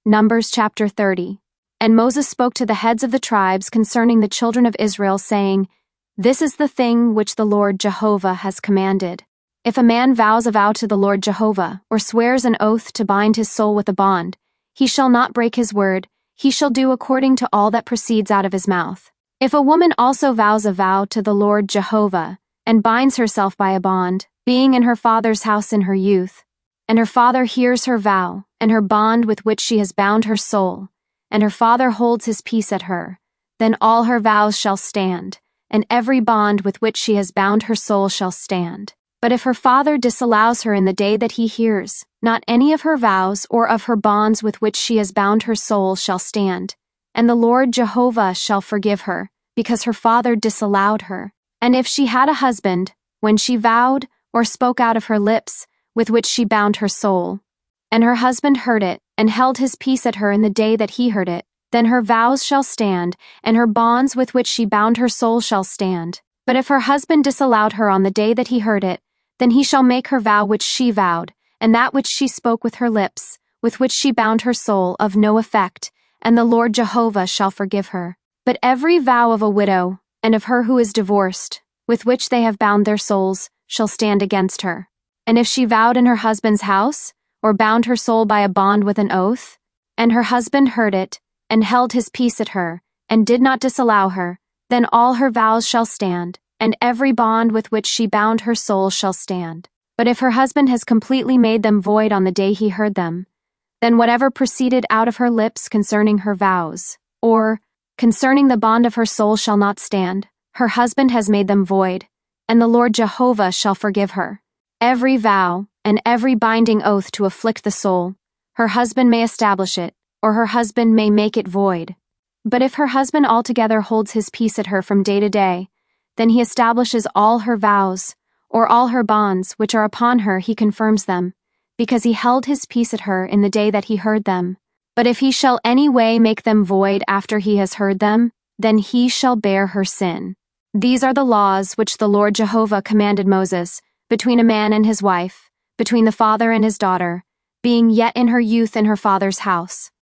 Numbers chapter 30. And Moses spoke to the heads of the tribes concerning the children of Israel, saying, This is the thing which the Lord Jehovah has commanded. If a man vows a vow to the Lord Jehovah, or swears an oath to bind his soul with a bond, he shall not break his word, he shall do according to all that proceeds out of his mouth. If a woman also vows a vow to the Lord Jehovah, and binds herself by a bond, being in her father's house in her youth, and her father hears her vow, and her bond with which she has bound her soul, and her father holds his peace at her, then all her vows shall stand, and every bond with which she has bound her soul shall stand. But if her father disallows her in the day that he hears, not any of her vows or of her bonds with which she has bound her soul shall stand, and the Lord Jehovah shall forgive her, because her father disallowed her. And if she had a husband, when she vowed or spoke out of her lips, with which she bound her soul, and her husband heard it, and held his peace at her in the day that he heard it, then her vows shall stand, and her bonds with which she bound her soul shall stand. But if her husband disallowed her on the day that he heard it, then he shall make her vow which she vowed, and that which she spoke with her lips, with which she bound her soul, of no effect, and the Lord Jehovah shall forgive her. But every vow of a widow, and of her who is divorced, with which they have bound their souls, shall stand against her. And if she vowed in her husband's house, or bound her soul by a bond with an oath, and her husband heard it, and held his peace at her, and did not disallow her, then all her vows shall stand, and every bond with which she bound her soul shall stand. But if her husband has completely made them void on the day he heard them, then whatever proceeded out of her lips concerning her vows, or concerning the bond of her soul shall not stand. Her husband has made them void, and the Lord Jehovah shall forgive her. Every vow, and every binding oath to afflict the soul, her husband may establish it, or her husband may make it void. But if her husband altogether holds his peace at her from day to day, then he establishes all her vows, or all her bonds which are upon her he confirms them, because he held his peace at her in the day that he heard them. But if he shall any way make them void after he has heard them, then he shall bear her sin. These are the laws which the Lord Jehovah commanded Moses, between a man and his wife, between the father and his daughter, being yet in her youth in her father's house.